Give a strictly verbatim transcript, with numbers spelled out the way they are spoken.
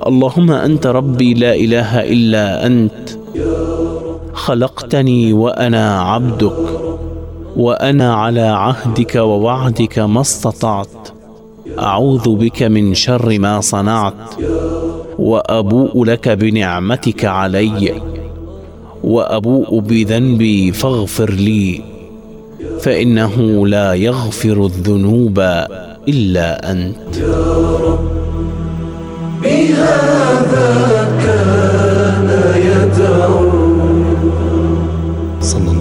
اللهم أنت ربي لا إله إلا أنت، خلقتني وأنا عبدك، وأنا على عهدك ووعدك ما استطعت، أعوذ بك من شر ما صنعت، وأبوء لك بنعمتك علي، وأبوء بذنبي فاغفر لي، فإنه لا يغفر الذنوب إلا أنت. بهذا كان يدعو صلى الله